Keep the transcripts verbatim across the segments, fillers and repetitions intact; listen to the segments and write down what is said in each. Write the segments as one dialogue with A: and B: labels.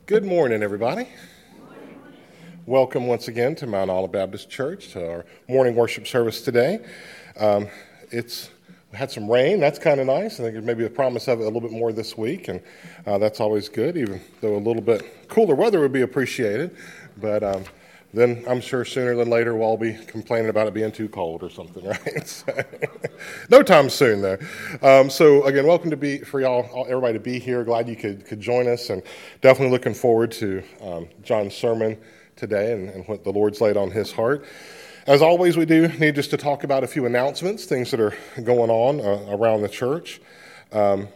A: Good morning, everybody. Welcome once again to Mount Olive Baptist Church, to our morning worship service today. Um, it's we had some rain. That's kind of nice. I think there's maybe a promise of it a little bit more this week, and uh, that's always good, even though a little bit cooler weather would be appreciated. But um, then I'm sure sooner than later we'll all be complaining about it being too cold or something, right? So, no time soon, though. Um, so again, welcome to be for y'all, everybody to be here. Glad you could could join us, and definitely looking forward to um, John's sermon today and, and what the Lord's laid on his heart. As always, we do need just to talk about a few announcements, things that are going on uh, around the church. Um,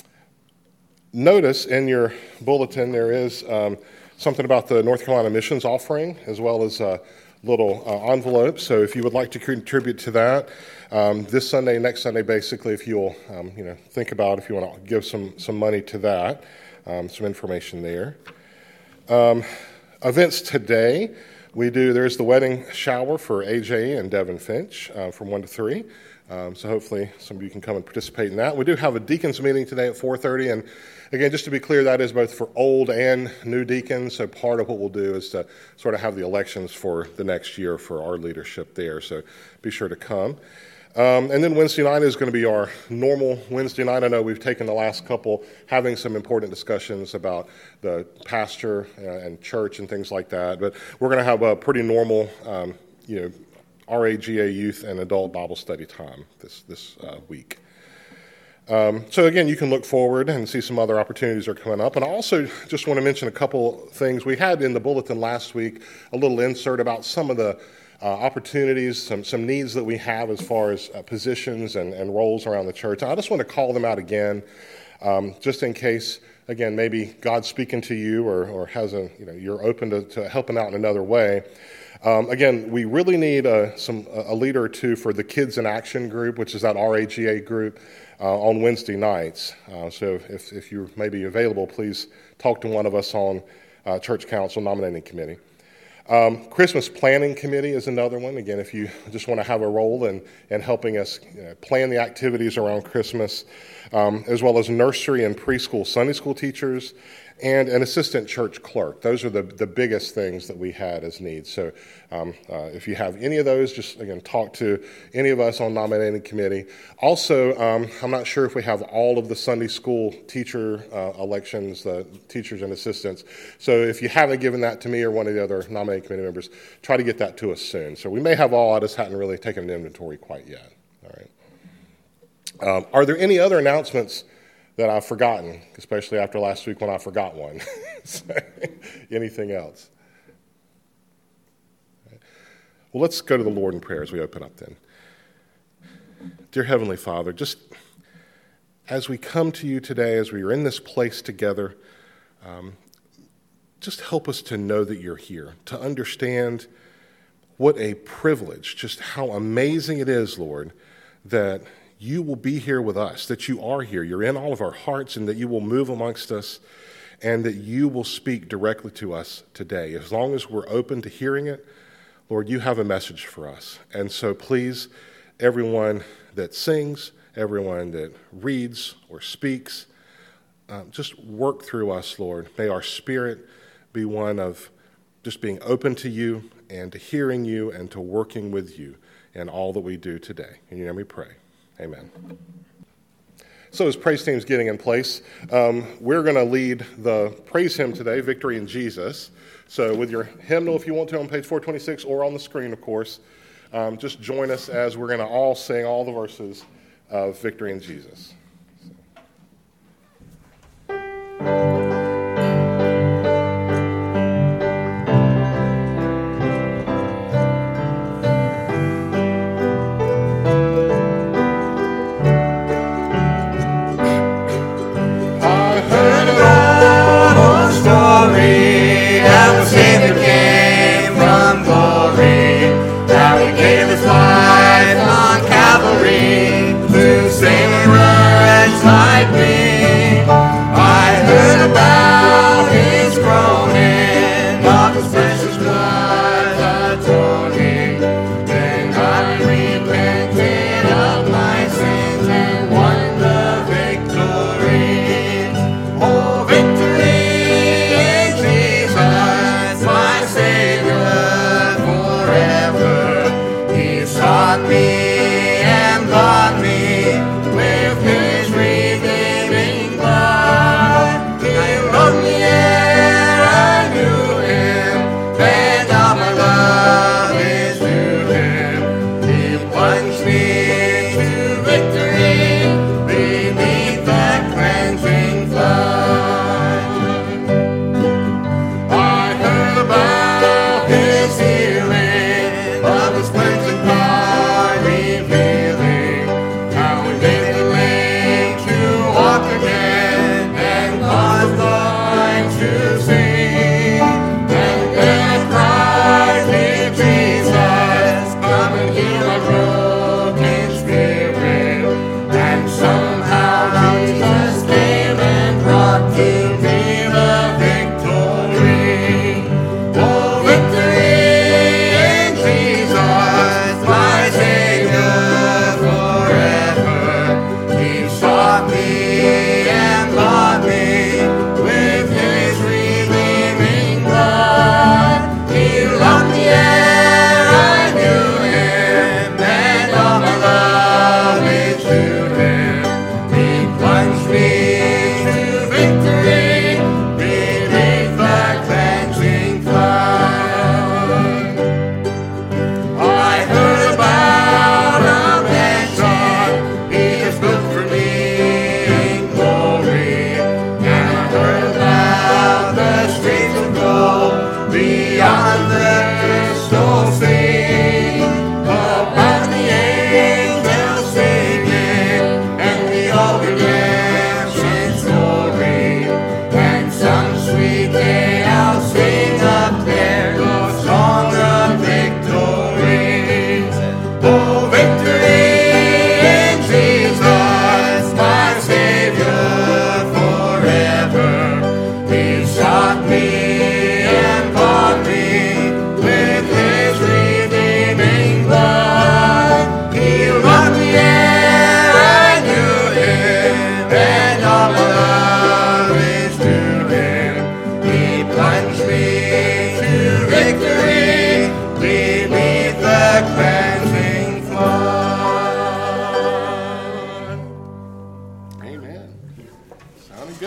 A: notice in your bulletin there is um, something about the North Carolina missions offering, as well as a little uh, envelope. So if you would like to contribute to that, um, this Sunday, next Sunday, basically, if you'll um, you know think about if you want to give some some money to that, um, some information there. Um, events today, we do. There's the wedding shower for A J and Devin Finch uh, from one to three. Um, so hopefully some of you can come and participate in that. We do have a deacons meeting today at four thirty, and again, just to be clear, that is both for old and new deacons. So part of what we'll do is to sort of have the elections for the next year for our leadership there. So be sure to come. Um, and then Wednesday night is going to be our normal Wednesday night. I know we've taken the last couple having some important discussions about the pastor uh, and church and things like that. But we're going to have a pretty normal, um, you know, R A G A youth and adult Bible study time this this uh, week. Um, so again, you can look forward and see some other opportunities are coming up. And I also just want to mention a couple things. We had in the bulletin last week a little insert about some of the uh, opportunities, some some needs that we have as far as uh, positions and, and roles around the church. I just want to call them out again, um, just in case, again, maybe God's speaking to you or or has a, you know, you're open to, to helping out in another way. Um, again, we really need a, some, a leader or two for the Kids in Action group, which is that R A G A group, uh, on Wednesday nights. Uh, so if, if you're maybe available, please talk to one of us on uh, Church Council Nominating Committee. Um, Christmas Planning Committee is another one. Again, if you just want to have a role in, in helping us, you know, plan the activities around Christmas, um, as well as nursery and preschool Sunday school teachers, and an assistant church clerk. Those are the, the biggest things that we had as needs. So um, uh, if you have any of those, just, again, talk to any of us on nominating committee. Also, um, I'm not sure if we have all of the Sunday school teacher uh, elections, the teachers and assistants. So if you haven't given that to me or one of the other nominating committee members, try to get that to us soon. So we may have all, I just hadn't really taken an inventory quite yet. All right. Um, are there any other announcements that I've forgotten, especially after last week when I forgot one? So, anything else? Well, let's go to the Lord in prayer as we open up then. Dear Heavenly Father, just as we come to you today, as we are in this place together, um, just help us to know that you're here, to understand what a privilege, just how amazing it is, Lord, that you will be here with us, that you are here, you're in all of our hearts, and that you will move amongst us, and that you will speak directly to us today. As long as we're open to hearing it, Lord, you have a message for us. And so please, everyone that sings, everyone that reads or speaks, uh, just work through us, Lord. May our spirit be one of just being open to you and to hearing you and to working with you in all that we do today. In your name we pray. Amen. So as praise team's getting in place, um, we're going to lead the praise hymn today, Victory in Jesus. So with your hymnal, if you want to, on page four twenty-six or on the screen, of course, um, just join us as we're going to all sing all the verses of Victory in Jesus.
B: Life on Calvary, to sing and run.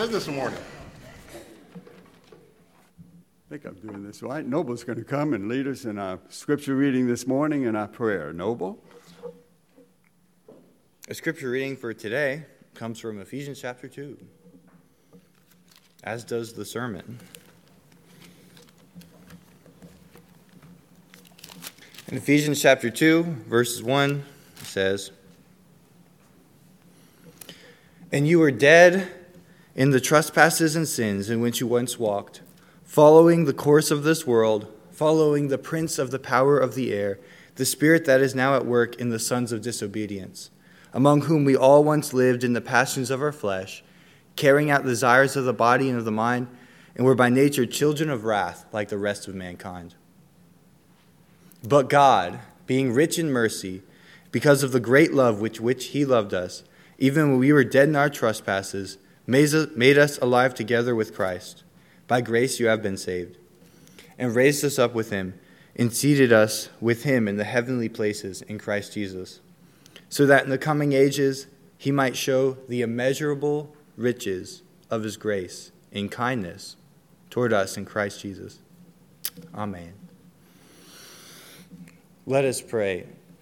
A: good this morning?
B: I think I'm doing this right. Noble's going to come and lead us in our scripture reading this morning and our prayer. Noble?
C: A scripture reading for today comes from Ephesians chapter two, as does the sermon. In Ephesians chapter two, verses one, it says, "And you were dead in the trespasses and sins in which you once walked, following the course of this world, following the prince of the power of the air, the spirit that is now at work in the sons of disobedience, among whom we all once lived in the passions of our flesh, carrying out the desires of the body and of the mind, and were by nature children of wrath like the rest of mankind. But God, being rich in mercy, because of the great love with which he loved us, even when we were dead in our trespasses, made us alive together with Christ. By grace you have been saved, and raised us up with him, and seated us with him in the heavenly places in Christ Jesus, so that in the coming ages he might show the immeasurable riches of his grace in kindness toward us in Christ Jesus. Amen." Let us pray.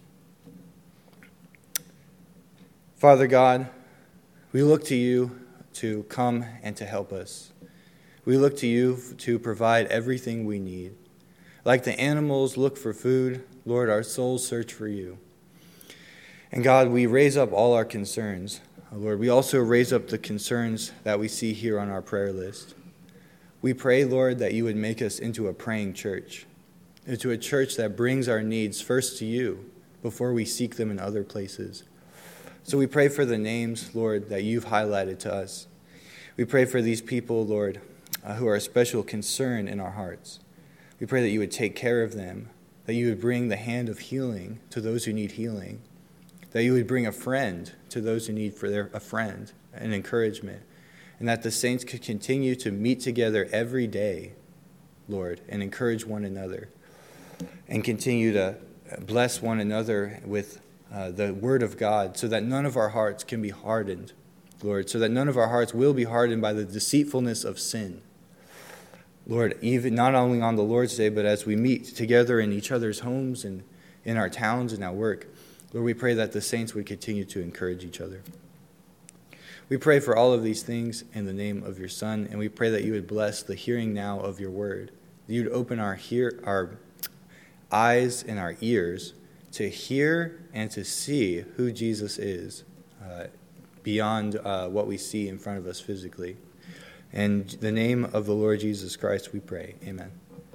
C: Father God, we look to you to come and to help us. We look to you to provide everything we need. Like the animals look for food, Lord, our souls search for you. And God, we raise up all our concerns. Lord, we also raise up the concerns that we see here on our prayer list. We pray, Lord, that you would make us into a praying church, into a church that brings our needs first to you before we seek them in other places. So we pray for the names, Lord, that you've highlighted to us. We pray for these people, Lord, uh, who are a special concern in our hearts. We pray that you would take care of them, that you would bring the hand of healing to those who need healing, that you would bring a friend to those who need for their, a friend and encouragement, and that the saints could continue to meet together every day, Lord, and encourage one another, and continue to bless one another with uh, the word of God, so that none of our hearts can be hardened, Lord, so that none of our hearts will be hardened by the deceitfulness of sin. Lord, even not only on the Lord's Day, but as we meet together in each other's homes and in our towns and our work, Lord, we pray that the saints would continue to encourage each other. We pray for all of these things in the name of your Son, and we pray that you would bless the hearing now of your word, that you would open our hear, our eyes and our ears to hear and to see who Jesus is uh, beyond uh, what we see in front of us physically. In the name of the Lord Jesus Christ, we pray. Amen.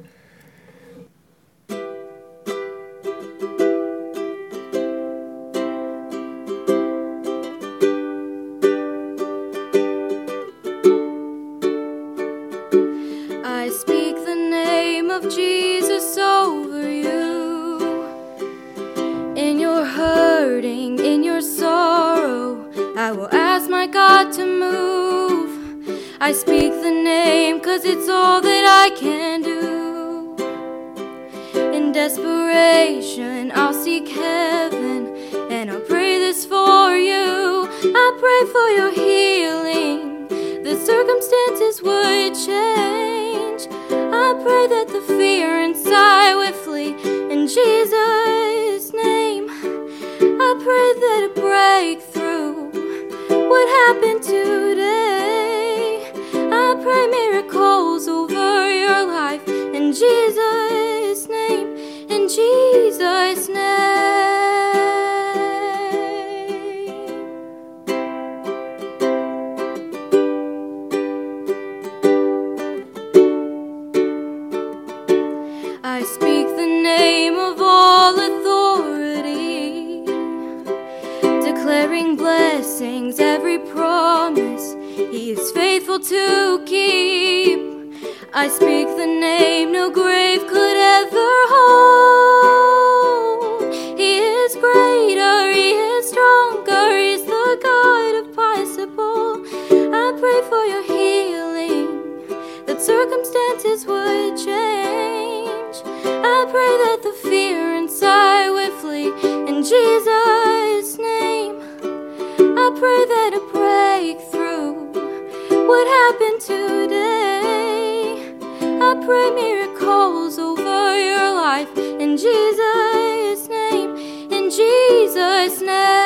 D: I speak the name of Jesus over you. In your hurting, in your sorrow, I will ask my God to move. I speak the name 'cause it's all that I can do. In desperation, I'll seek heaven, and I'll pray this for you. I pray for your healing, that circumstances would change. I pray that the fear inside would flee in Jesus' name. I pray that a breakthrough would happen today. I pray miracles over your life in Jesus' name, in Jesus' name. I speak the name of all authority, declaring blessings, every promise He is faithful to keep. I speak the name no grave could ever hold. He is greater, He is stronger, He's the God of possible. I pray for your healing, that circumstances would change. I pray that the fear inside would flee in Jesus' name. I pray that a breakthrough would happen pray miracles over your life in Jesus' name, in Jesus'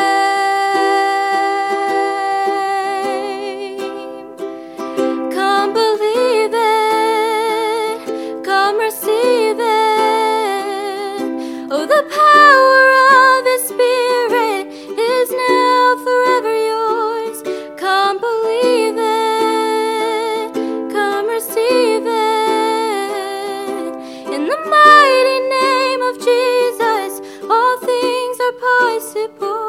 D: name. Come believe it, come receive it. Oh, the power of His Spirit is now forever yours. Come believe it, come receive it. In the mighty name of Jesus, all things are possible.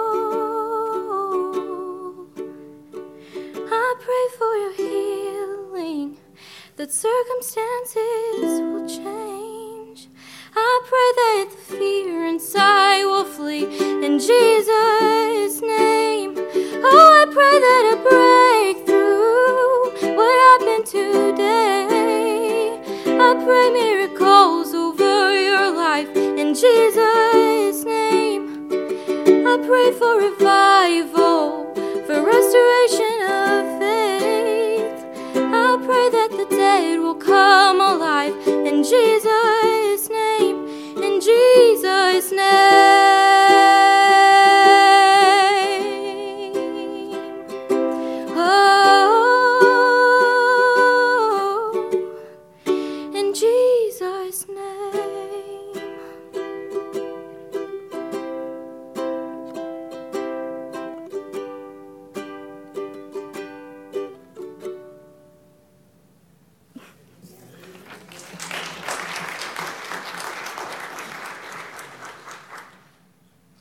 D: I pray for your healing, that circumstances will change. I pray that the fear inside will flee in Jesus' name. Oh, I pray that a breakthrough would happen today. I pray miracles over your life in Jesus' name. I pray for revival, for restoration of faith. I pray that the dead will come alive in Jesus'